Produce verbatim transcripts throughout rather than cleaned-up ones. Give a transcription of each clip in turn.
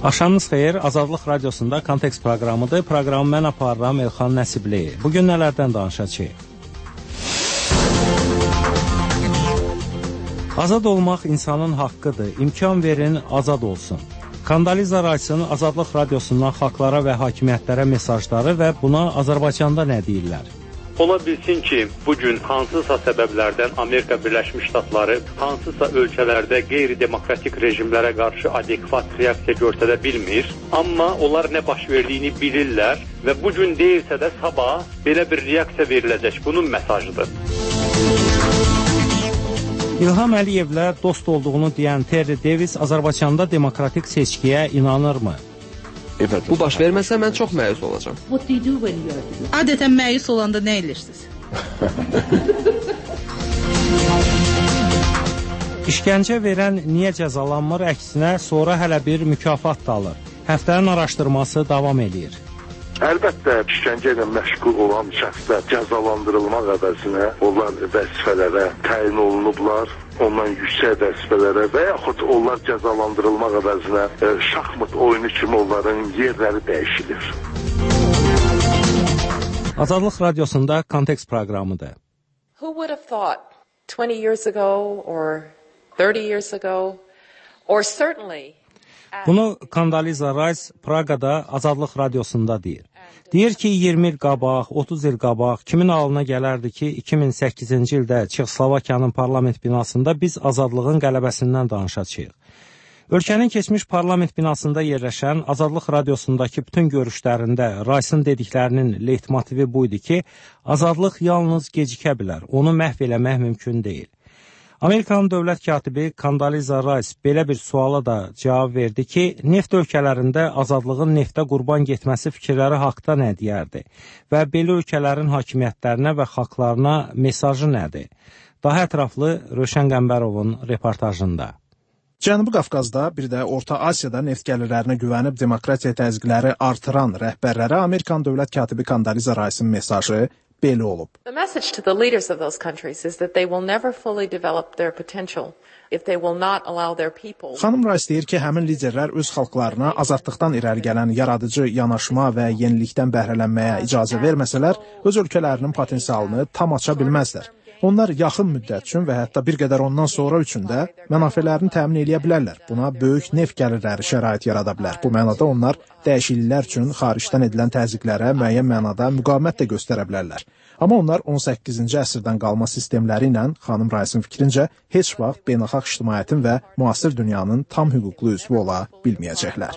Axşamınız xeyir, Azadlıq Radiosunda Kontekst proqramıdır. Proqramı mən aparıram Elxan Nəsibli. Bugün nələrdən danışacağıq? Azad olmaq insanın haqqıdır. İmkan verin, azad olsun. Kandaliza Rice'ın Azadlıq Radiosundan xalqlara və hakimiyyətlərə mesajları və buna Azərbaycanda nə deyirlər? Ola bilsin ki, bugün hansısa səbəblərdən Amerika Birləşmiş Ştatları hansısa ölkələrdə qeyri-demokratik rejimlərə qarşı adekvat reaksiya göstərə bilmir. Amma onlar nə baş verdiyini bilirlər və bugün deyilsə də sabah belə bir reaksiya veriləcək. Bunun mesajıdır. İlham Əliyevlə dost olduğunu deyən Terry Davis Azərbaycanda demokratik seçkiyə inanırmı? Bu baş verməsə mən çox məyus olacağam. Adətən məyus olanda nə edirsiniz? İşgəncə verən niyə cəzalanmır? Əksinə sonra hələ bir mükafat da alır. Həftənin araşdırması davam edir. Əlbəttə, işgəncə ilə məşğul olan şəxslər cəzalandırılmaq əvəzinə onlar vəzifələrə təyin olunublar. Ondan yüksək vəzifələrə və yaxud onlar cəzalandırılmaq əvəzinə e, şahmat oyunu kimi onların yerləri dəyişilir. Azadlıq Radiosunda Kontekst proqramıdır. Who would have thought twenty years ago or thirty years ago or certainly Bunu Kandaliza Rice Praqada Azadlıq Radiosunda deyir. Deyir ki, iyirmi il qabaq, otuz il qabaq kimin ağlına gələrdi ki, iki min səkkizinci ildə Çexoslovakiyanın parlament binasında biz azadlığın qələbəsindən danışacağıq. Ölkənin keçmiş parlament binasında yerləşən Azadlıq Radiosundakı bütün görüşlərində Rice'ın dediklərinin leytmotivi buydu ki, azadlıq yalnız gecikə bilər, onu məhv eləmək mümkün deyil. Amerikanın dövlət katibi Kandaliza Rice belə bir suala da cavab verdi ki, neft ölkələrində azadlığın neftə qurban getməsi fikirləri haqda nə deyərdi və belə ölkələrin hakimiyyətlərinə və xalqlarına mesajı nədir? Daha ətraflı Rövşən Qəmbərovun reportajında. Cənubi Qafqazda, bir də Orta Asiyada neft gəlirlərinə güvənib demokratiya təzyiqləri artıran rəhbərlərə Amerikan dövlət katibi Kandaliza Rice'ın mesajı belə olub. The message to the leaders of those countries is that they will never fully develop their potential if they will not allow their people. Xanım Rice deyir ki, həmin liderlər öz xalqlarına azadlıqdan irəli gələn yaradıcı yanaşma və yenilikdən bəhrələnməyə icazə verməsələr, öz ölkələrinin potensialını tam aça bilməzlər. Onlar yaxın müddət üçün və hətta bir qədər ondan sonra üçün də mənafələrini təmin edə bilərlər. Buna böyük neft gəlirləri şərait yarada bilər. Bu mənada onlar dəyişikliklər üçün xaricdən edilən təzyiqlərə müəyyən mənada müqavimət də göstərə bilərlər. Amma onlar on səkkizinci əsrdən qalma sistemləri ilə, xanım Rice'ın fikrincə, heç vaxt beynəlxalq ictimaiyyətin və müasir dünyanın tam hüquqlu üzvü ola bilməyəcəklər.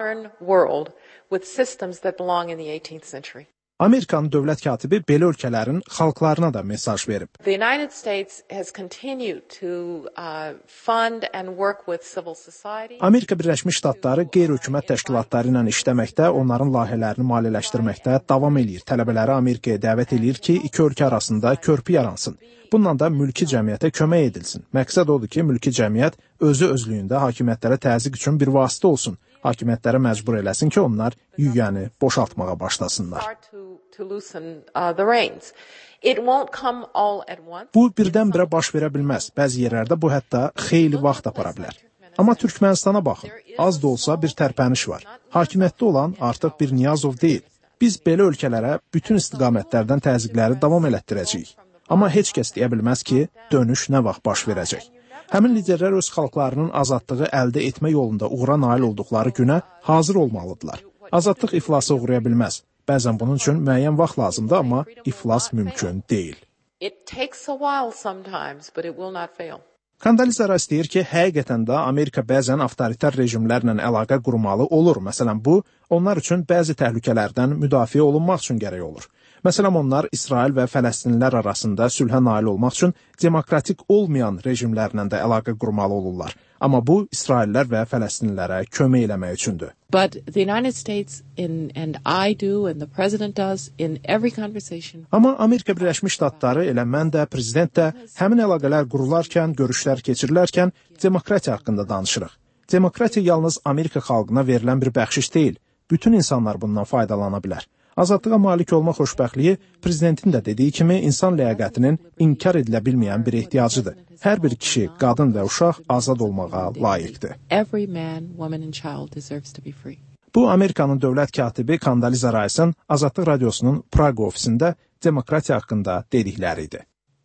Amerikanın dövlət katibi belə ölkələrin xalqlarına da mesaj verib. The United States has continued to uh, fund and work with civil society. Amerika Birləşmiş Ştatları qeyri-hökumət təşkilatları ilə işləməkdə, onların layihələrini maliyyələşdirməkdə davam eləyir. Tələbələri Amerikaya dəvət eləyir ki, iki ölkə arasında körpü yaransın. Bununla da mülki cəmiyyətə kömək edilsin. Məqsəd odur ki, mülki cəmiyyət özü özlüyündə hakimiyyətlərə təzyiq üçün bir vasitə olsun. Hakimiyyətlərə məcbur eləsin ki, onlar yüyəni boşaltmağa başlasınlar. Bu birdən-birə baş verə bilməz. Bəzi yerlərdə bu hətta xeyli vaxt apara bilər. Amma Türkmənistana baxın, az da olsa bir tərpəniş var. Hakimiyyətdə olan artıq bir Niyazov deyil. Biz belə ölkələrə bütün istiqamətlərdən təzyiqləri davam elətdirəcəyik. Amma heç kəs deyə bilməz ki, dönüş nə vaxt baş verəcək. Həmin liderlər öz xalqlarının azadlığı əldə etmə yolunda uğura nail olduqları günə hazır olmalıdırlar. Azadlıq iflasa uğraya bilməz. Bəzən bunun üçün müəyyən vaxt lazımdır, amma iflas mümkün deyil. Kandaliza Rice deyir ki, həqiqətən də Amerika bəzən avtoritar rejimlərlə əlaqə qurmalı olur. Məsələn, bu, onlar üçün bəzi təhlükələrdən müdafiə olunmaq üçün gərək olur. Məsələn, onlar İsrail və Fələstinlilər arasında sülhə nail olmaq üçün demokratik olmayan rejimlərlə də əlaqə qurmalı olurlar. Amma bu, İsraillər və Fələstinlilərə kömək eləmək üçündür. But the United States in, and I do and the president does in every conversation. Amma Amerika Birləşmiş Ştatları, elə mən də, prezident də həmin əlaqələr qurularkən, görüşlər keçirilərkən demokratiya haqqında danışırıq. Demokratiya yalnız Amerika xalqına verilən bir bəxşiş deyil. Bütün insanlar bundan faydalana bilər. Azadlığa malik olma xoşbəxtliyi prezidentin də dediyi kimi insan ləyaqətinin inkar edilə bilməyən bir ehtiyacıdır. Hər bir kişi, qadın və uşaq azad olmağa layiqdir. Every man, woman and child deserves to be free. Bu, Amerikanın dövlət katibi Condoleezza Rice'ın Azadlıq Radiosunun Praqa ofisində demokratiya haqqında dedikləri idi.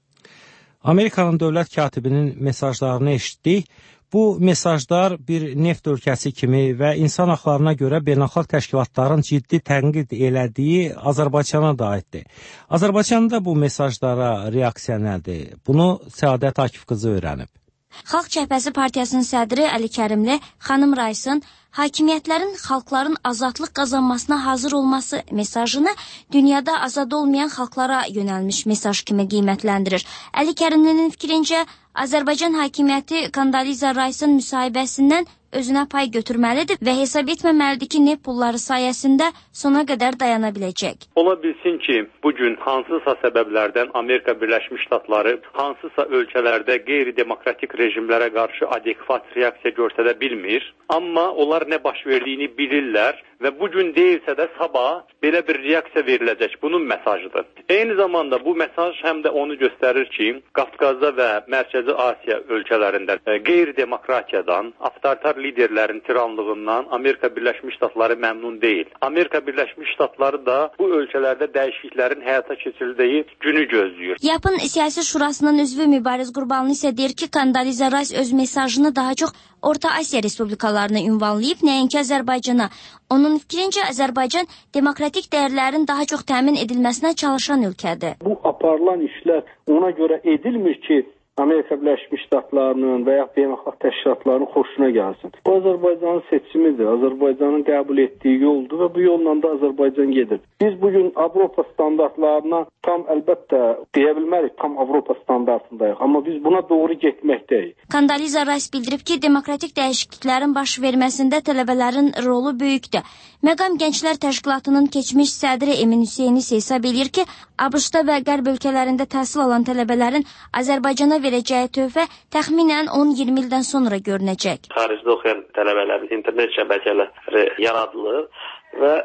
Amerikanın dövlət katibinin mesajlarını eşitdik. Bu mesajlar bir neft ölkəsi kimi və insan haqlarına görə beynəlxalq təşkilatların ciddi tənqid elədiyi Azərbaycana da aiddir. Azərbaycanda bu mesajlara reaksiya nədir? Bunu Səadət Akif qızı öyrənib. Xalq Cəbhəsi Partiyasının sədri Əli Kərimli xanım Rice'ın hakimiyyətlərin xalqların azadlıq qazanmasına hazır olması mesajını dünyada azad olmayan xalqlara yönəlmiş mesaj kimi qiymətləndirir. Əli Kərimlinin fikrincə, Azərbaycan hakimiyyəti Condoleezza Rice'ın müsahibəsindən özünə pay götürməlidir və hesab etməməlidir ki, neft pulları sayəsində sona qədər dayana biləcək. Ola bilsin ki, bugün hansısa səbəblərdən Amerika Birləşmiş Ştatları hansısa ölkələrdə qeyri-demokratik rejimlərə qarşı adekvat reaksiya göstərə bilmir, amma onlar nə baş verdiyini bilirlər və bugün deyilsə də sabah belə bir reaksiya veriləcək. Bunun mesajıdır. Eyni zamanda bu mesaj həm də onu göstərir ki, Qafqazda və Mərkəzi Asiya ölkələrində qeyri-demokratiyadan, avtoritar liderlərin tiranlığından Amerika Birləşmiş Ştatları məmnun deyil. Amerika Birləşmiş Ştatları da bu ölkələrdə dəyişikliklərin həyata keçirildiyi günü gözləyir. Yapın Siyasi Şurasının üzvü Mübariz Qurbanlı isə deyir ki, Condoleezza Rice öz mesajını daha çox Orta Asiya respublikalarına ünvanlayıb, nəinki Azərbaycana. Onun fikrincə Azərbaycan demokratik dəyərlərin daha çox təmin edilməsinə çalışan ölkədir. Bu aparılan işlər ona görə edilmir ki, Amerika Birləşmiş Ştatlarının və ya beynəlxalq təşkilatlarının xoşuna gəlsin. Bu Azərbaycanın seçimidir, Azərbaycanın qəbul etdiyi yoldur və bu yolla da Azərbaycan gedir. Biz bugün Avropa standartlarına tam əlbəttə deyə bilmərik, tam Avropa standartındayıq, amma biz buna doğru getməkdəyik. Condoleezza Rice bildirib ki, demokratik dəyişikliklərin baş verməsində tələbələrin rolu böyükdür. Məqam Gənclər Təşkilatının keçmiş sədri Emin Hüseyni isə hesab edir ki, ABŞ-da və Qərb ölkələrində təhsil alan tələbələrin Azərbaycana verəcəyi töhfə təxminən on iyirmi ildən sonra görünəcək. Xaricdə oxuyan tələbələrin internet şəbəkələri yaradılır və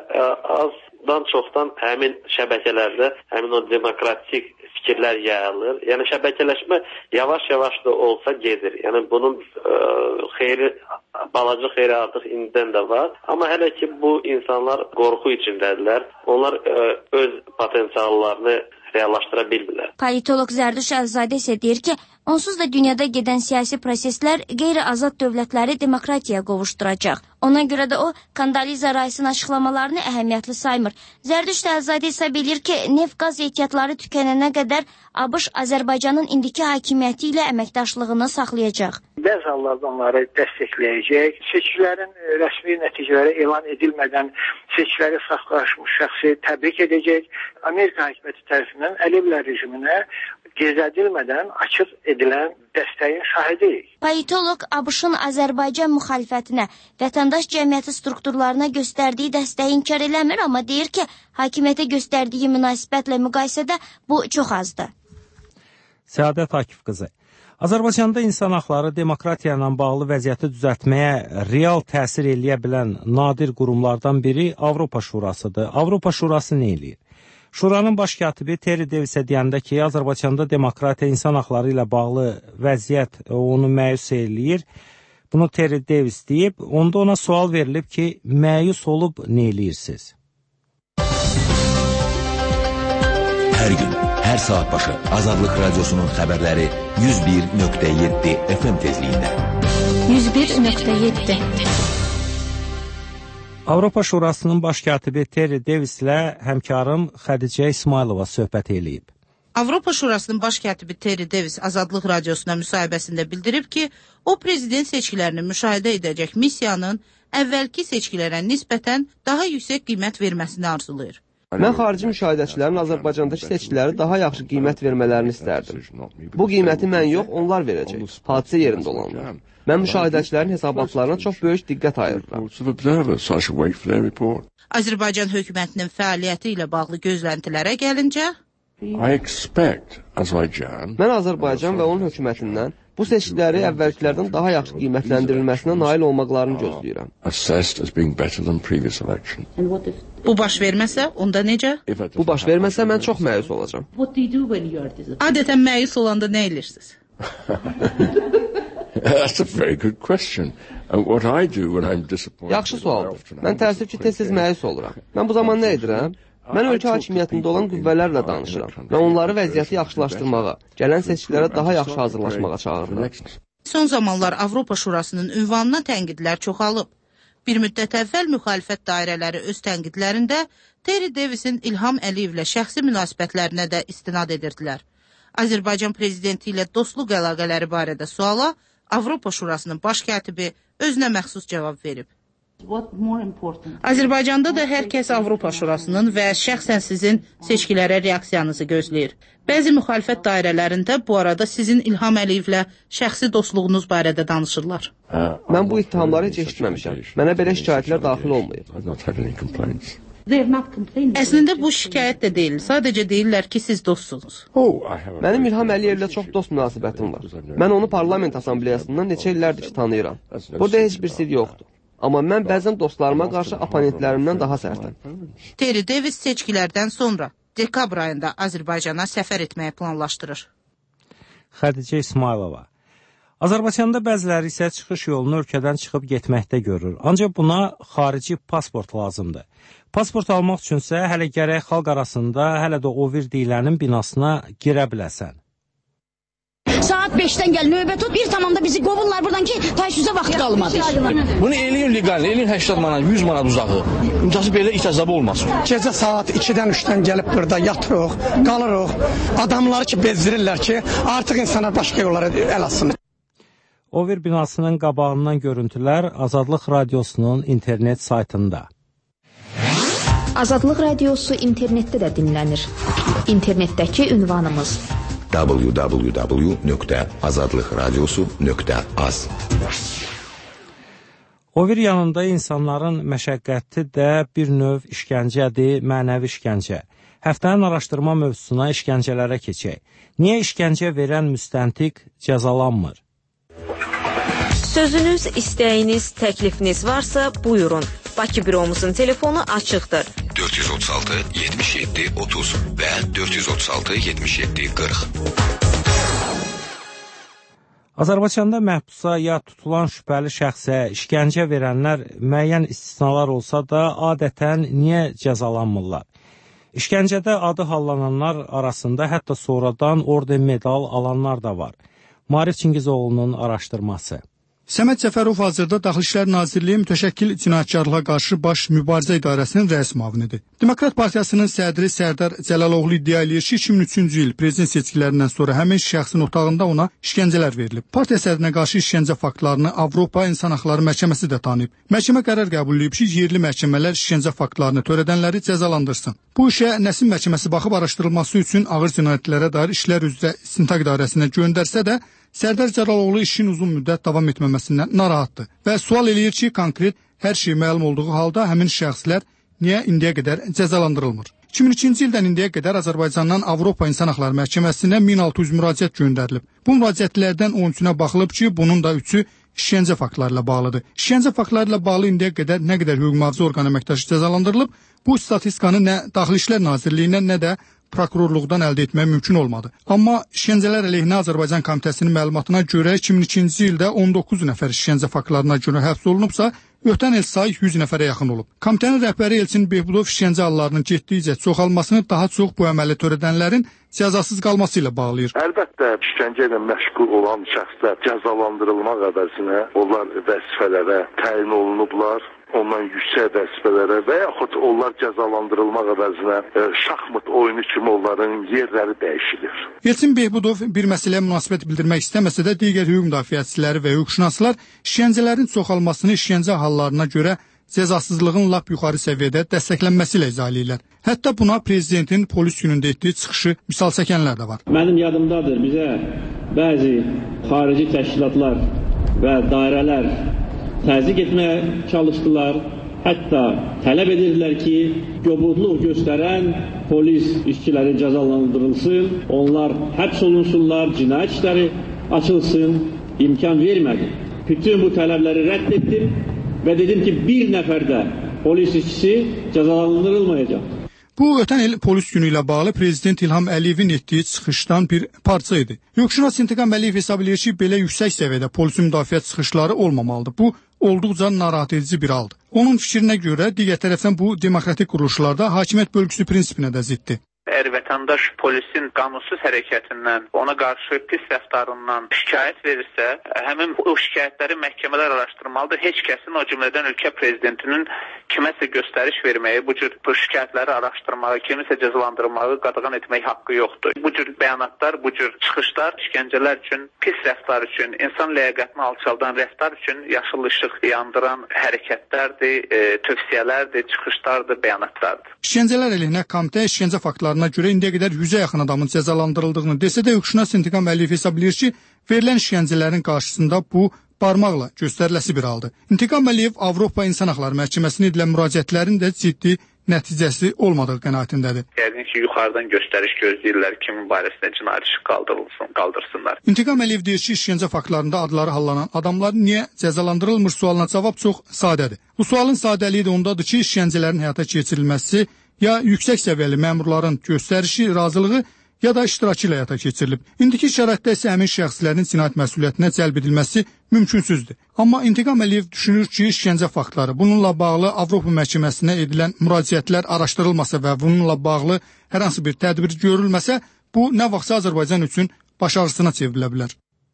azdan çoxdan həmin şəbəkələrdə həmin o demokratik fikirlər yayılır. Yəni şəbəkələşmə yavaş-yavaş da olsa gedir. Yəni bunun ə, xeyri, balaca xeyri artıq indidən də var. Amma hələ ki bu insanlar qorxu içindədirlər. Onlar ə, öz potensiallarını reallaşdıra bilmirlər. Politolog Zərduş Əlzadə isə deyir ki, onsuz da dünyada gedən siyasi proseslər qeyri-azad dövlətləri demokratiyaya qovuşduracaq. Ona görə də o, Condoleezza Rice'ın açıqlamalarını əhəmiyyətli saymır. Zərduş Əlzadə isə bilir ki, neft-qaz ehtiyatları tükənənə qədər ABŞ Azərbaycanın indiki hakimiyyəti ilə əməkdaşlığını saxlayacaq. Bəzi hallarda onları dəstəkləyəcək. Seçkilərin rəsmi nəticələri elan edilmədən seçkiləri saxlaşmış şəxsi təbrik edəcək. Amerika hakimiyyəti tərəfindən Əliyevlər rejiminə gizlədilmədən açıq edilən dəstəyin şahidiyik. Politolog ABŞ-ın Azərbaycan müxalifətinə, vətəndaş cəmiyyəti strukturlarına göstərdiyi dəstəyi inkar eləmir, amma deyir ki, hakimiyyətə göstərdiyi münasibətlə müqayisədə bu çox azdır. Səadət Akif qızı. Azərbaycanda insan haqları demokratiya ilə bağlı vəziyyəti düzəltməyə real təsir eləyə bilən nadir qurumlardan biri Avropa Şurasıdır. Avropa Şurası nə eləyir? Şuranın baş katibi Terry Davisə deyəndə ki, Azərbaycanda demokratiya, insan haqları ilə bağlı vəziyyət onu məyus eləyir. Bunu Terry Davis deyib, onda ona sual verilib ki, məyus olub nə eləyirsiniz? Hər gün, hər saat başı Azadlıq Radiosunun xəbərləri yüz bir nöqtə yeddi F M tezliyində. yüz bir nöqtə yeddi Avropa Şurasının baş katibi Terry Davis ilə həmkarım Xədicə İsmailova söhbət eləyib. Avropa Şurasının baş katibi Terry Davis Azadlıq Radiosuna müsahibəsində bildirib ki, o prezident seçkilərini müşahidə edəcək missiyanın əvvəlki seçkilərə nisbətən daha yüksək qiymət verməsini arzulayır. Mən xarici müşahidəçilərin Azərbaycandakı seçkiləri daha yaxşı qiymət vermələrini istərdim. Bu qiyməti mən yox, onlar verəcək, hadisə yerində olanlar. Mən müşahidəçilərin hesabatlarına çox böyük diqqət ayırıram. Azərbaycan hökumətinin fəaliyyəti ilə bağlı gözləntilərə gəlincə, Mən Azərbaycan və onun hökumətindən bu seçkiləri əvvəlkilərdən daha yaxşı qiymətləndirilməsinə nail olmaqlarını gözləyirəm. Bu baş verməsə, onda necə? Bu baş verməsə, mən çox məyus olacam. Adətən məyus olanda nə edirsiniz? Yaxşı sualdır. Mən təəssüf ki, tez-tez məyus oluram. Mən bu zaman nə edirəm? Mən ölkə hakimiyyətində olan qüvvələrlə danışıram və onları vəziyyəti yaxşılaşdırmağa, gələn seçkilərə daha yaxşı hazırlaşmağa çağırıram. Son zamanlar Avropa Şurasının ünvanına tənqidlər çoxalıb. Bir müddət əvvəl müxalifət dairələri öz tənqidlərində Terry Davisin İlham Əliyevlə şəxsi münasibətlərinə də istinad edirdilər. Azərbaycan prezidenti ilə dostluq əlaqələri barədə suala Avropa Şurasının baş katibi özünə məxsus cavab verib. Azərbaycanda da hər kəs Avropa Şurasının və şəxsən sizin seçkilərə reaksiyanızı gözləyir. Bəzi müxalifət dairələrində bu arada sizin İlham Əliyevlə şəxsi dostluğunuz barədə danışırlar. Mən bu ittihamları heç eşitməmişəm. Mənə belə şikayətlər daxil olmayıb. Əslində bu şikayət də deyil. Sadəcə deyirlər ki, siz dostsunuz. Mənim İlham Əliyevlə çox dost münasibətim var. Mən onu parlament asambleyasından neçə illərdir ki, tanıyıram. Burada heç bir sir yoxdur. Amma mən bəzən dostlarıma qarşı oponentlərimdən daha sərtəm. Terry Davis seçkilərdən sonra dekabr ayında Azərbaycana səfər etməyi planlaşdırır. Xədicə İsmailova. Azərbaycanda bəziləri isə çıxış yolunu ölkədən çıxıb getməkdə görür. Ancaq buna xarici pasport lazımdır. Pasport almaq üçünsə hələ gərək xalq arasında hələ də o vir deyilənin binasına girə biləsən. Saat beşdən gəl, növbə tut, bir tamamda bizi qovurlar buradan ki, təşvizə vaxt qalmadı. Bunu eləyin legal, eləyin səksən manat, yüz manat uzağı. Ümcası belə icazəbi olmasın. Gecə saat ikidən üçdən gəlib burada yatırıq, qalırıq. Adamları ki, bezdirirlər ki, artıq insanlar başqa yollara əl atsın. O vir binasının qabağından görüntülər Azadlıq Radiosunun internet saytında. Azadlıq Radiosu internetdə də dinlənir. İnternetdəki ünvanımız w w w nöqtə azadlıqradiosu nöqtə az. O vir yanında insanların məşəqqəti də bir növ işgəncədir, mənəvi işgəncə. Həftənin araşdırma mövzusuna işgəncələrə keçək. Niyə işgəncə verən müstəntiq cəzalanmır? Sözünüz, istəyiniz, təklifiniz varsa buyurun. Bakı büromuzun telefonu açıqdır. dörd yüz otuz altı yetmiş yeddi otuz və dörd yüz otuz altı yetmiş yeddi qırx. Azərbaycanda məhbusa ya tutulan şübhəli şəxsə işgəncə verənlər müəyyən istisnalar olsa da adətən niyə cəzalanmırlar? İşgəncədə adı hallananlar arasında hətta sonradan orden medal alanlar da var. Marif Çingizoğlu'nun araşdırması. Səməd Cəfərov hazırda Daxili İşlər Nazirliyi mütəşəkkil cinayətkarlığa qarşı baş mübarizə idarəsinin rəis müavinidir. Demokrat Partiyasının sədri Sərdar Cəlaloğlu iddia edir ki, iki min üçüncü il prezident seçkilərindən sonra həmin şəxsin otağında ona işgəncələr verilib. Partiya sədrinə qarşı işgəncə faktlarını Avropa İnsan Haqları Məhkəməsi də tanıyıb. Məhkəmə qərar qəbul edib ki, yerli məhkəmələr işgəncə faktlarını törədənləri cəzalandırsın. Bu işə Nəsim Məhkəməsi baxıb araşdırılması üçün ağır cinayətlərə dair işlər üzrə İstintaq İdarəsinə göndərsə də, Sərdar Cəlaloğlu işin uzun müddət davam etməməsindən narahatdır və sual eləyir ki, konkret hər şey məlum olduğu halda həmin şəxslər niyə indiyə qədər cəzalandırılmır? iki min ikinci ildən indiyə qədər Azərbaycandan Avropa İnsan Haqları Məhkəməsinə min altı yüz müraciət göndərilib. Bu müraciətlərdən on üçünə baxılıb ki, bunun da üçü işgəncə faktlarıyla bağlıdır. İşgəncə faktlarıyla bağlı indiyə qədər nə qədər hüquq mühafizə orqanı əməkdaşı cəzalandırılıb, bu statistikanı nə Daxili İşlər Nazirliyindən, nə də prokurorluqdan əldə etmək mümkün olmadı. Amma işgəncələr əleyhinə Azərbaycan Komitəsinin məlumatına görə iki min ikinci ildə on doqquz nəfər işgəncə faktlarına görə həbs olunubsa, ötən il sayı yüz nəfərə yaxın olub. Komitənin rəhbəri Elçin Behbudov işgəncə hallarının getdikcə çoxalmasını daha çox bu əməli törədənlərin cəzasız qalması ilə bağlayır. Əlbəttə, işgəncə ilə məşğul olan şəxslər cəzalandırılmaq əvəzinə onlar vəzifələrə təyin olunublar. Ondan yüksək vəzifələrə və yaxud onlar cəzalandırılmaq əvəzinə e, şahmat oyunu kimi onların yerləri dəyişilir. Elçin Behbudov bir məsələyə münasibət bildirmək istəməsə də digər hüquq müdafiəçiləri və hüquqşünaslar işgəncələrin çoxalmasını işgəncə hallarına görə cəzasızlığın lap yuxarı səviyyədə dəstəklənməsi ilə izah edirlər. Hətta buna prezidentin polis günündə etdiyi çıxışı misal çəkənlər də var. Mənim yadımdadır, bizə bəzi xarici təşkilatlar və dairələr təzyiq etməyə çalışdılar, Hətta tələb edirlər ki, kobudluq göstərən polis işçiləri cəzalandırılsın, onlar həbs olunsunlar, cinayət işləri açılsın, imkan vermədi. Bütün bu tələbləri rədd etdim və dedim ki, bir nəfər də polis işçisi cəzalandırılmayacaq. Bu, ötən il polis günü ilə bağlı Prezident İlham Əliyevin etdiyi çıxışdan bir parça idi. Hüquqşünas İntiqam Əliyev hesab edir ki, belə yüksək səviyyədə polisin müdafiə çıxışları olmamalıdır. Bu, olduqca narahat edici bir haldır. Onun fikrinə görə, digər tərəfdən bu, demokratik quruluşlarda hakimiyyət bölgüsü prinsipinə də ziddir. Əgər vətəndaş polisin qanunsuz hərəkətindən, ona qarşı pis rəftarından şikayət verirsə, həmin o şikayətləri məhkəmələr araşdırmalıdır. Heç kəsin, o cümlədən ölkə prezidentinin kiməsə göstəriş verməyi, bu cür bu şikayətləri araşdırmağı, kimisə cəzalandırmağı qadağan etmək haqqı yoxdur. Bu cür bəyanatlar, bu cür çıxışlar işgəncələr üçün, pis rəftar üçün, insan ləyaqətini alçaldan rəftar üçün yaşıl işıq yandıran hərəkətlərdir, e, tövsiyələrdir, çıxışlardır, bəyanatlardır. İşgəncələr əleyhinə komitə işgəncə faktlarına görə indiyə qədər yüzə yaxın adamın cəzalandırıldığını desə də, hüquqşünas İntiqam Əliyev hesab edir ki, verilən işgəncələrin qarşısında bu barmaqla göstəriləsi bir haldır. İntiqam Əliyev Avropa İnsan Haqları Məhkəməsinə edilən müraciətlərin də ciddi nəticəsi olmadığı qənaətindədir. Yəqin ki, yuxarıdan göstəriş gözləyirlər, kimin barəsində cinayət işi qaldırılsın, qaldırsınlar. İntiqam Əliyev deyir ki, işgəncə faktlarında adları hallanan adamlar niyə cəzalandırılmır sualına cavab çox sadədir. Bu sualın sadəliyi də ondadır ki, işgəncələrin həyata keçirilməsi ya yüksək səviyyəli məmurların göstərişi, razılığı, ya da iştirakı ilə həyata keçirilib. İndiki şəraitdə isə həmin şəxslərin cinayət məsuliyyətinə cəlb edilməsi mümkünsüzdür. Amma İntiqam Əliyev düşünür ki, işgəncə faktları, bununla bağlı Avropa məhkəməsinə edilən müraciətlər araşdırılmasa və bununla bağlı hər hansı bir tədbir görülməsə, bu nə vaxtsa Azərbaycan üçün baş ağrısına çevrilə bilər.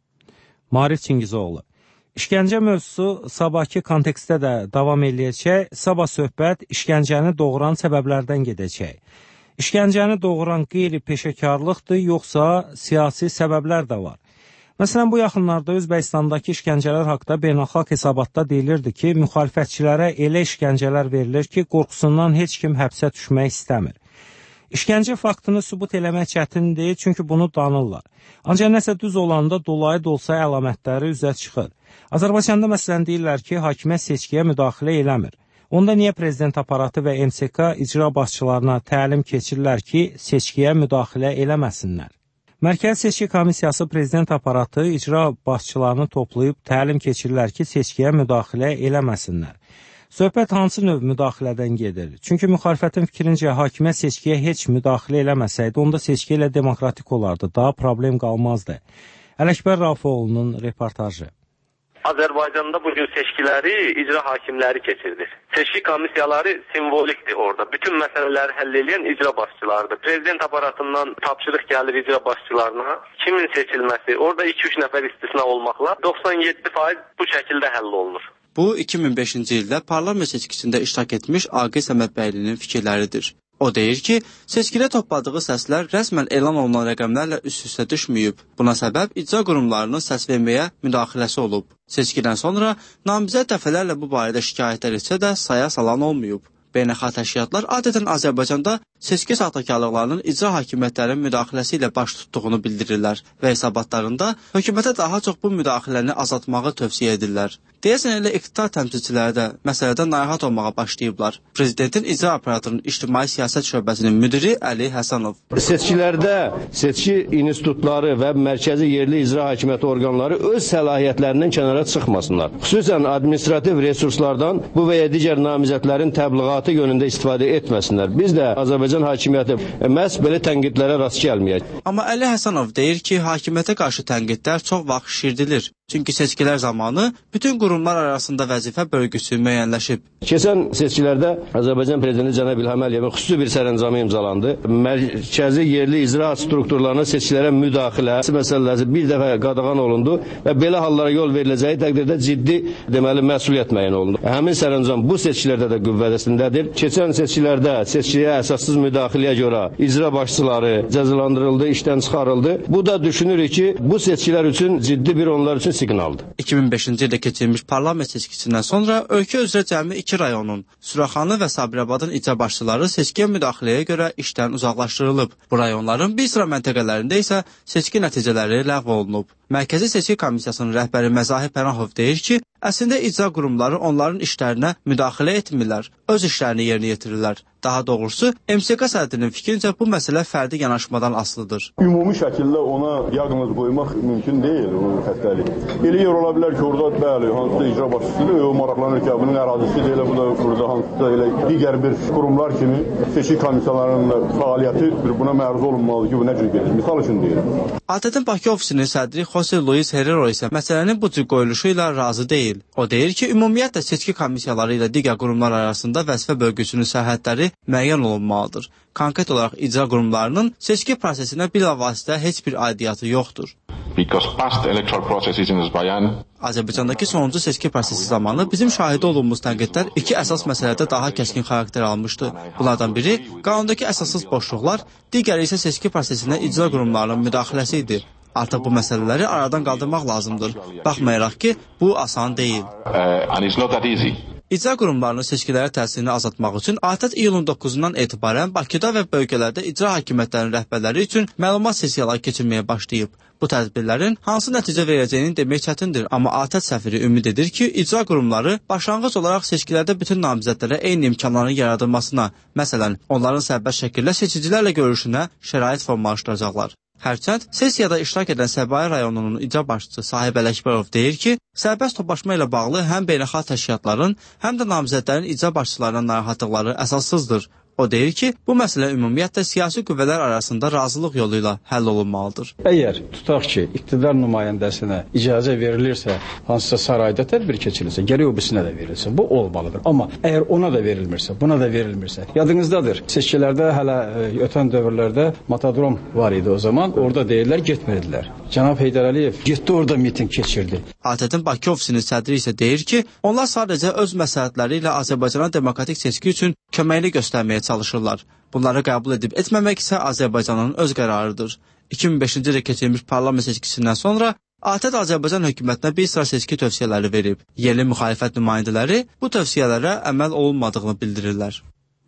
Marif Çingizoğlu. İşgəncə mövzusu sabahki kontekstdə də davam eləyəcək. Sabah söhbət işgəncəni doğuran səbəblərdən gedəcək. İşgəncəni doğuran qeyri-peşəkarlıqdır, yoxsa siyasi səbəblər də var. Məsələn, bu yaxınlarda Özbəkistandakı işgəncələr haqda beynəlxalq hesabatda deyilirdi ki, müxalifətçilərə elə işgəncələr verilir ki, qorxusundan heç kim həbsə düşmək istəmir. İşgəncə faktını sübut eləmək çətindir, çünki bunu danırlar. Ancaq nəsə düz olanda dolayı da olsa əlamətləri üzə çıxır. Azərbaycanda məsələn deyirlər ki, hakimiyyət seçkiyə müdaxilə eləmir. Onda niyə prezident aparatı və M S K icra başçılarına təlim keçirlər ki, seçkiyə müdaxilə eləməsinlər? Mərkəzi Seçki Komissiyası prezident aparatı icra başçılarını toplayıb təlim keçirlər ki, seçkiyə müdaxilə eləməsinlər. Söhbət hansı növ müdaxilədən gedir? Çünki müxalifətin fikrincə hakimiyyət seçkiyə heç müdaxilə eləməsəydi, onda seçki ilə demokratik olardı, daha problem qalmazdı. Ələkbər Rafoğlu'nun reportajı. Azərbaycanda bugün seçkiləri icra hakimləri keçirdir. Seçki komissiyaları simvolikdir orada. Bütün məsələləri həll edən icra başçılarıdır. Prezident aparatından tapşırıq gəlir icra başçılarına. Kimin seçilməsi, orada iki üç nəfər istisna olmaqla doxsan yeddi faiz bu şəkildə həll olunur. Bu, iki min beşinci ildə parlament seçkisində iştirak etmiş Aqil Səmədbəylinin fikirləridir. O deyir ki, seçkidə topladığı səslər rəsmən elan olunan rəqəmlərlə üst-üstə düşməyib. Buna səbəb icra qurumlarının səs verməyə müdaxiləsi olub. Seçkidən sonra namizəd dəfələrlə bu barədə şikayətlər etsə də saya salan olmayıb. Beynəlxalq təşkilatlar adətən Azərbaycanda seçki saxtakarlıqlarının icra hakimiyyətlərinin müdaxiləsi ilə baş tutduğunu bildirirlər və hesabatlarında hökumətə daha çox bu müdaxiləni azaltmağı tövsiyə edirlər. Deyəsən elə iqtidar təmsilçiləri də məsələdən narahat olmağa başlayıblar. Prezidentin icra aparatının ictimai siyasət şöbəsinin müdiri Əli Həsənov. Seçkilərdə seçki institutları və mərkəzi yerli icra hakimiyyəti orqanları öz səlahiyyətlərindən kənara çıxmasınlar. Xüsusən administrativ resurslardan bu və ya digər namizədlərin təbliğatı yönündə istifadə etməsinlər. Biz də Azərbaycan hakimiyyəti məhz belə tənqidlərə rast gəlməyək. Amma Əli Həsənov deyir ki, hakimiyyətə qarşı tənqidlər çox vaxt şişirdilir. Çünki seçkilər zamanı bütün qurumlar arasında vəzifə bölgüsü müəyyənləşib. Keçən seçkilərdə Azərbaycan prezidenti cənab İlham Əliyevin xüsusi bir sərəncamı imzalandı. Mərkəzi yerli icra strukturlarına seçkilərə müdaxilə məsələsi bir dəfə qadağan olundu və belə hallara yol veriləcəyi təqdirdə ciddi deməli məsuliyyət müəyyən olundu. Həmin sərəncam bu seçkilərdə də qüvvəsindədir. Keçən seçkilərdə seçkiyə əsassız müdaxiləyə görə icra başçıları cəzalandırıldı, işdən çıxarıldı. Bu da düşünürük ki, bu seçkilər üçün ciddi bir onlar üçün siqnaldır. iki min beşinci ildə keçirilmiş parlament seçkisindən sonra ölkə üzrə cəmi iki rayonun, Suraxanı və Sabirabadın icra başçıları seçkiyə müdaxiləyə görə işdən uzaqlaşdırılıb. Bu rayonların bir sıra məntəqələrində isə seçki nəticələri ləğv olunub. Mərkəzi Seçki Komissiyasının rəhbəri Məzahir Pənahov deyir ki, əslində icra qurumları onların işlərinə müdaxilə etmirlər, öz işlərini yerinə yetirirlər. Daha doğrusu, M S K sədrinin fikrincə bu məsələ fərdi yanaşmadan asılıdır. Ümumi şəkildə ona diaqnoz qoymaq mümkün deyil, o xəstəlik. Elə yer ola bilər ki, orada bəli, hansısa icra başçısıdır, o maraqlanır ki, bunun ərazisidir, elə bu da burada hansısa elə digər bir qurumlar kimi seçki komissiyalarının fəaliyyəti buna məruz olunmalıdır ki, bu nə cür gedir. Misal üçün deyirəm. A T T-nin Bakı ofisinin sədri Jose Luis Herrero isə məsələnin bu cür qoyuluşu ilə razı deyil. O deyir ki, ümumiyyətlə seçki komissiyaları ilə digər qurumlar arasında vəzifə bölgüsünün sərhədləri müəyyən olunmalıdır. Konkret olaraq icra qurumlarının seçki prosesinə bilavasitə heç bir aidiyyatı yoxdur. Azərbaycandakı sonuncu seçki prosesi zamanı bizim şahidi olduğumuz tənqidlər iki əsas məsələdə daha kəskin xarakter almışdı. Bunlardan biri qanundakı əsassız boşluqlar, digəri isə seçki prosesinə icra qurumlarının müdaxiləsi idi. Artıq bu məsələləri aradan qaldırmaq lazımdır. Baxmayaraq ki, bu asan deyil. İcra qurumlarının seçkilərə təsirini azaltmaq üçün A T T iyulun doqquzundan etibarən Bakıda və bölgələrdə icra hakimiyyətlərinin rəhbərləri üçün məlumat sessiyaları keçirməyə başlayıb. Bu tədbirlərin hansı nəticə verəcəyini demək çətindir, amma A T T səfiri ümid edir ki, icra qurumları başlanğıc olaraq seçkilərdə bütün namizədlərə eyni imkanların yaradılmasına, məsələn, onların sərbəst şəkildə seçicilərlə görüşünə şərait formalaşdıracaqlar. Hərçənd, sessiyada iştirak edən Səbail rayonunun icra başçısı Sahib Ələkbərov deyir ki, sərbəst toplaşma ilə bağlı həm beynəlxalq təşkilatların, həm də namizədlərin icra başçılarının narahatlıqları əsassızdır. O deyir ki, bu məsələ ümumiyyətlə siyasi qüvvələr arasında razılıq yolu ilə həll olunmalıdır. Əgər tutaq ki, iqtidar nümayəndəsinə icazə verilirsə, hansısa sarayda tədbir keçirilirsə, gərək o birisinə də verilsin. Bu olmalıdır. Amma əgər ona da verilmirsə, buna da verilmirsə, yadınızdadır, seçkilərdə hələ ötən dövrlərdə matadrom var idi o zaman, orada deyirlər, getmirdilər. Cənab Heydər Əliyev getdi orada miting keçirdi. A T T-nin Bakı ofisinin sədri isə deyir ki, onlar sadəcə öz məsləhətləri ilə Azərbaycana demokratik seçki üçün köməkli göstərməyə çalışırlar. Bunları qəbul edib etməmək isə Azərbaycanın öz qərarıdır. iki min beşinci ildə keçirilmiş parlament seçkisindən sonra A T T Azərbaycan hökumətinə bir sıra seçki tövsiyələri verib. Yerli müxalifət nümayəndələri bu tövsiyələrə əməl olunmadığını bildirirlər.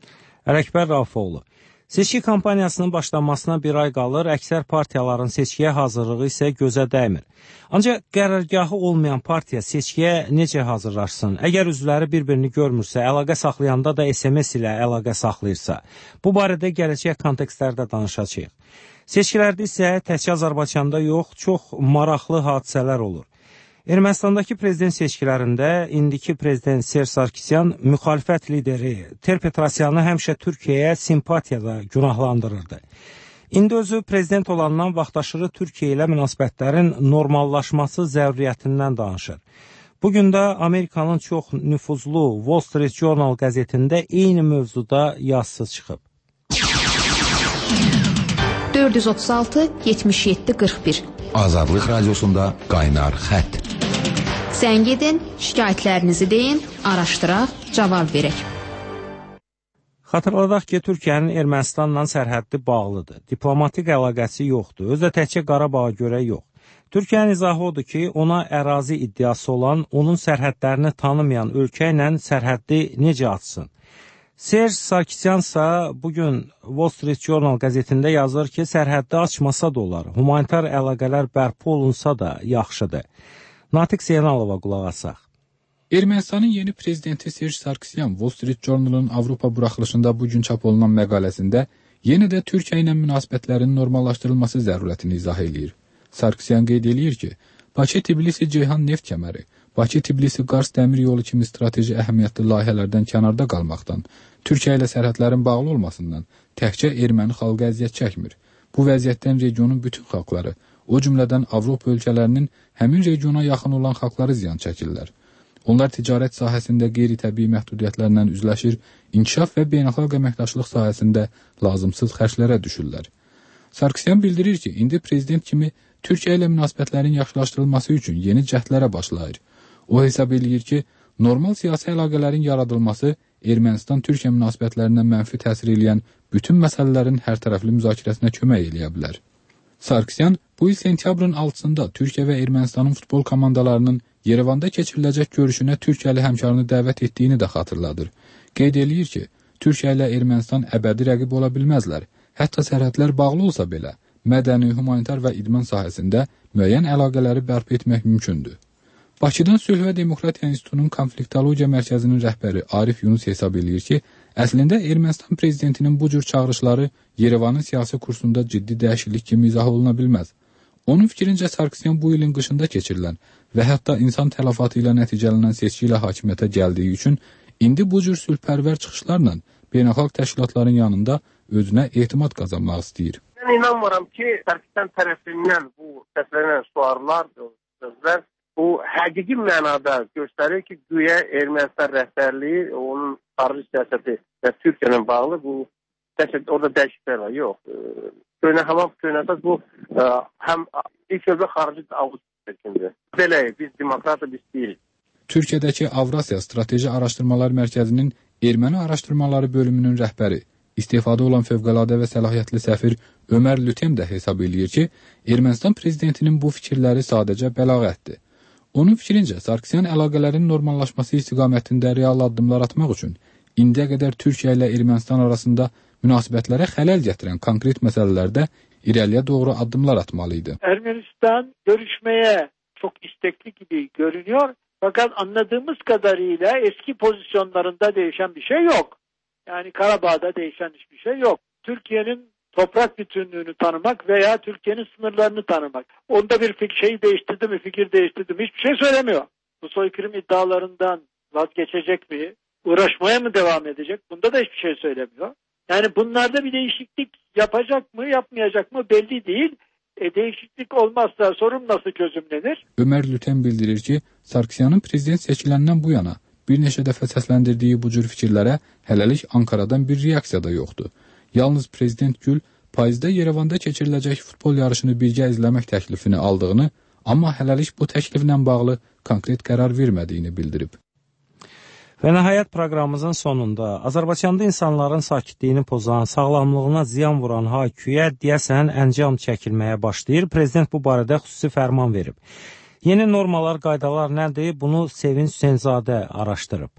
Ələkbər Rafoğlu. Seçki kampaniyasının başlanmasına bir ay qalır, əksər partiyaların seçkiyə hazırlığı isə gözə dəymir. Ancaq qərargahı olmayan partiya seçkiyə necə hazırlaşsın? Əgər üzvləri bir-birini görmürsə, əlaqə saxlayanda da S M S ilə əlaqə saxlayırsa, bu barədə gələcək kontekstlərdə danışacağıq. Seçkilərdə isə təkcə Azərbaycanda yox, çox maraqlı hadisələr olur. Ermənistandakı prezident seçkilərində indiki prezident Serj Sarkisyan müxalifət lideri Ter Petrosyanı həmişə Türkiyəyə simpatiyada günahlandırırdı. İndi özü prezident olandan vaxtaşırı Türkiyə ilə münasibətlərin normallaşması zəruriyyətindən danışır. Bugün də Amerikanın çox nüfuzlu Wall Street Journal qəzetində eyni mövzuda yazısı çıxıb. dörd yüz otuz altı yetmiş yeddi qırx bir Azadlıq Radiosunda qaynar xətt. Zəng edin, şikayətlərinizi deyin, araşdıraq, cavab verək. Xatırladaq ki, Türkiyənin Ermənistanla sərhəddi bağlıdır. Diplomatik əlaqəsi yoxdur. Özü də təkcə Qarabağa görə yox. Türkiyənin izahı odur ki, ona ərazi iddiası olan, onun sərhədlərini tanımayan ölkə ilə sərhəddi necə açsın? Serj Sarkisyansa bugün Wall Street Journal qəzetində yazır ki, sərhəddi açmasa da olar, humanitar əlaqələr bərpa olunsa da yaxşıdır. Natiq Zeynalova qulaq asaq. Ermənistanın yeni prezidenti Serj Sarkisyan Wall Street Journal'ın Avropa buraxılışında bugün çap olunan məqaləsində yenə də Türkiyə ilə münasibətlərin normallaşdırılması zərurətini izah edir. Sarkisyan qeyd edir ki, Bakı-Tbilisi-Ceyhan neft kəməri, Bakı-Tbilisi-Qars dəmir yolu kimi strateji əhəmiyyətli layihələrdən kənarda qalmaqdan, Türkiyə ilə sərhədlərin bağlı olmasından təkcə erməni xalqı əziyyət çəkmir. Bu vəziyyətdən regionun bütün xalqları, o cümlədən Avropa ölkələrinin həmin regiona yaxın olan xalqları ziyan çəkirlər. Onlar ticarət sahəsində qeyri-təbii məhdudiyyətlərlə üzləşir, inkişaf və beynəlxalq əməkdaşlıq sahəsində lazımsız xərclərə düşürlər. Sarkisyan bildirir ki, indi prezident kimi Türkiyə ilə münasibətlərin yaxşılaşdırılması üçün yeni cəhdlərə başlayır. O hesab edir ki, normal siyasi əlaqələrin yaradılması Ermənistan-Türkiyə münasibətlərinə mənfi təsir edən bütün məsələlərin hərtərəfli müzakirəsinə kömək edə bilər. Sarkisyan bu il sentyabrın altısında Türkiyə və Ermənistanın futbol komandalarının Yerevanda keçiriləcək görüşünə Türkiyəli həmkarını dəvət etdiyini də xatırladır. Qeyd edir ki, Türkiyə ilə Ermənistan əbədi rəqib ola bilməzlər. Hətta sərhədlər bağlı olsa belə, mədəni, humanitar və idman sahəsində müəyyən əlaqələri bərpa etmək mümkündür. Bakıdan Sülh və Demokratiya İnstitutunun Konfliktologiya Mərkəzinin rəhbəri Arif Yunus hesab edir ki, əslində Ermənistan prezidentinin bu cür çağırışları Yerevanın siyasi kursunda ciddi dəyişiklik kimi izah oluna bilməz. Onun fikrincə Sarkisyan bu ilin qışında keçirilən və hətta insan tələfatı ilə nəticələnən seçki ilə hakimiyyətə gəldiyi üçün indi bu cür sülhpərvər çıxışlarla beynəlxalq təşkilatların yanında özünə etimad qazanmaq istəyir. Mən inanmıram ki, Sarkisyan tərəfindən bu səslənən suallar, sözlər bu həqiqi mənada göstərir ki, güya Ermənistan rəhbərliyi, onun xarici siyasəti və Türkiyə ilə bağlı bu orada dəyişikliklər var. Yox. Köynə hamam köynəsəz bu həm ilk növbə xarici avqust belə biz demokratı biz deyirik. Türkiyədəki Avrasiya Strateji Araşdırmalar Mərkəzinin Erməni Araşdırmaları bölümünün rəhbəri, istifadə olan fövqəladə və səlahiyyətli səfir Ömər Lütem də hesab edir ki, Ermənistan prezidentinin bu fikirləri sadəcə bəlağətdir. Onun fikrincə, Sarkisyan əlaqələrin normallaşması istiqamətində real addımlar atmaq üçün indiyə qədər Türkiyə ilə Ermənistan arasında münasibətlərə xələl gətirən konkret məsələlərdə irəliyə doğru addımlar atmalıydı. Ermənistan görüşmeye çok istekli gibi görünüyor. Fakat anladığımız kadarıyla eski pozisyonlarında değişen bir şey yok. Yani Karabağ'da değişen hiçbir şey yok. Türkiye'nin toprak bütünlüğünü tanımak veya Türkiye'nin sınırlarını tanımak. Onda bir fikir şey değiştirdi mi, fikir değiştirdi mi hiçbir şey söylemiyor. Bu soykırım iddialarından vazgeçecek mi, uğraşmaya mı devam edecek? Bunda da hiçbir şey söylemiyor. Yani bunlarda bir değişiklik yapacak mı, yapmayacak mı belli değil. E, değişiklik olmazsa sorun nasıl çözümlenir? Ömər Lütem bildirir ki, Sarkisyanın prezident seçiləndən bu yana bir neçə dəfə səsləndirdiyi bu cür fikirlərə hələlik Ankaradan bir reaksiya da yoxdur. Yalnız prezident Gül payızda Yerevanda keçiriləcək futbol yarışını birgə izləmək təklifini aldığını, amma hələlik bu təkliflə bağlı konkret qərar vermədiyini bildirib. Və nəhayət proqramımızın sonunda Azərbaycanda insanların sakitliyini pozan, sağlamlığına ziyan vuran hay-küyə deyəsən əncam çəkilməyə başlayır. Prezident bu barədə xüsusi fərman verib. Yeni normalar, qaydalar nədir? Bunu Sevinç Hüseynzadə araşdırıb.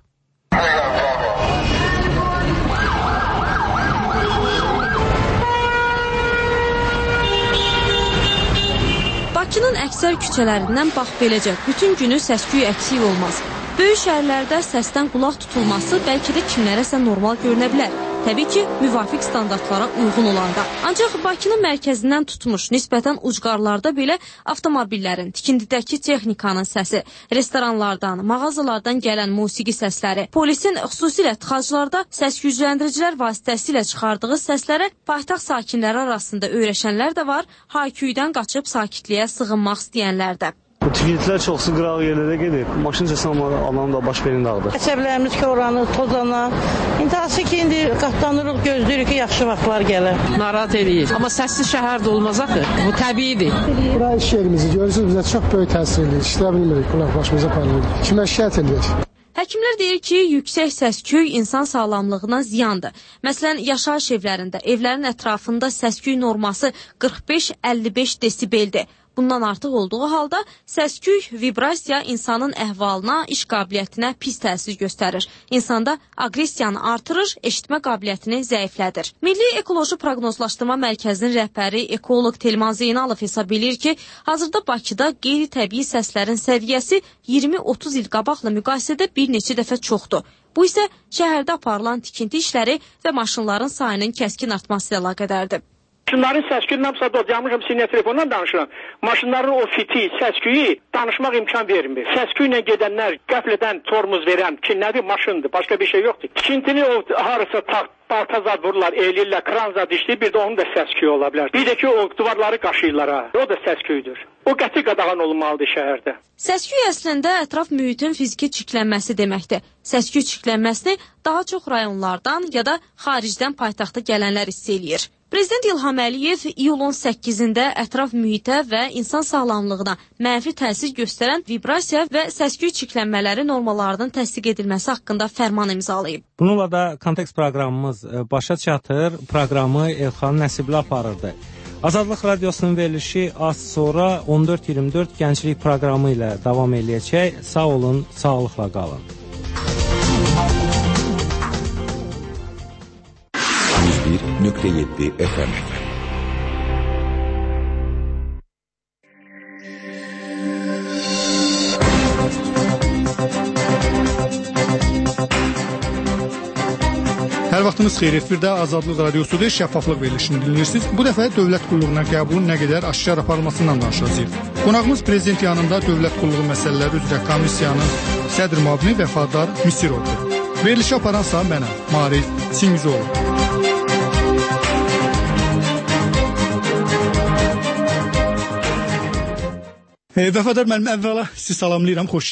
Bakının əksər küçələrindən bax beləcə bütün günü səs-küy əksik olmaz. Böyük şəhərlərdə səsdən qulaq tutulması bəlkə də kimlərəsə normal görünə bilər. Təbii ki, müvafiq standartlara uyğun olanda. Ancaq Bakının mərkəzindən tutmuş nisbətən ucqarlarda belə avtomobillərin, tikintidəki texnikanın səsi, restoranlardan, mağazalardan gələn musiqi səsləri, polisin xüsusilə tıxaclarda səs gücləndiricilər vasitəsilə çıxardığı səslərə paytaxt sakinləri arasında öyrəşənlər də var, hay-küydən qaçıb sakitliyə sığınmaq istəyənlər də. Bu tikintilər çoxsu qıraq yerlərə gedib. Maşın cəsamları alanı da baş verində ağdır. Əsəblərimiz ki, oranı tozana. İndi hansı ki, indi qatlanırıq, gözləyirik ki, yaxşı vaxtlar gəlir. Narahat eləyir. Amma səssiz şəhər də olmaz axı. Bu təbiidir. Bura iş yerimizi görürsünüz, bizə çox böyük təsir edir. İşləyə bilmirik, qulaq başımıza parlayır. Kimə şikayət edir? Həkimlər deyir ki, yüksək səs-küy insan sağlamlığına ziyandır. Məsələn, yaşayış evlərində, evlərin ətrafında səs-küy norması qırx beş əlli beş desibeldir. Bundan artıq olduğu halda səs-küy, vibrasiya insanın əhvalına, iş qabiliyyətinə pis təsir göstərir. İnsanda aqressiyanı artırır, eşitmə qabiliyyətini zəiflədir. Milli Ekoloji Proqnozlaşdırma Mərkəzinin rəhbəri ekoloq Telman Zeynalov hesab edir ki, hazırda Bakıda qeyri-təbii səslərin səviyyəsi iyirmi otuz il qabaqla müqayisədə bir neçə dəfə çoxdur. Bu isə şəhərdə aparılan tikinti işləri və maşınların sayının kəskin artması ilə əlaqədardır. Maşınların səs-küyü, mən məsələn dayanmışam sinə telefondan danışıram. Maşınların o fiti, səs-küyü danışmaq imkan vermir. Səs-küylə gedənlər qəflədən tormuz verən ki, nədir? Maşındır, başqa bir şey yoxdur. Tikintini o harasa taxt, baltazad vururlar, eləyirlər, kranzad işləyir, bir də onun da səs-küyü ola bilər. Bir də ki, o duvarları qaşıyırlar, ha. O da səs-küyüdür. O qəti qadağan olunmalıdır şəhərdə. Səs-küy əslində ətraf mühitin fiziki çirklənməsi deməkdir. Səs-küy çirklənməsini daha çox rayonlardan ya da xaricdən paytaxta gələnlər hiss eləyir. Prezident İlham Əliyev iyulun səkkizində ətraf mühitə və insan sağlamlığına mənfi təsir göstərən vibrasiya və səs-küy çirklənmələri normalarının təsdiq edilməsi haqqında fərman imzalayıb. Bununla da kontekst proqramımız başa çatır. Proqramı Elxan Nəsibli aparırdı. Azadlıq Radiosunun verilişi az sonra on dörd iyirmi dörd gənclik proqramı ilə davam eləyəcək. Sağ olun, sağlıqla qalın. yüz bir nöqtə yeddi F M Hər vaxtınız xeyir. Efirdə Azadlıq Radiosu'da şəffaflıq verilişini dinləyirsiniz. Bu dəfə dövlət qulluğuna qəbulun nə qədər aşkar aparılmasından danışacağıq. Qonağımız prezident yanında dövlət qulluğu məsələləri üzrə komissiyanın sədr müavini Vəfadar Misirovdur. Verilişi aparansa mənəm, Marif Singizoğlu. E, Vəfadar müəllim, əvvəla sizi salamlayıram, xoş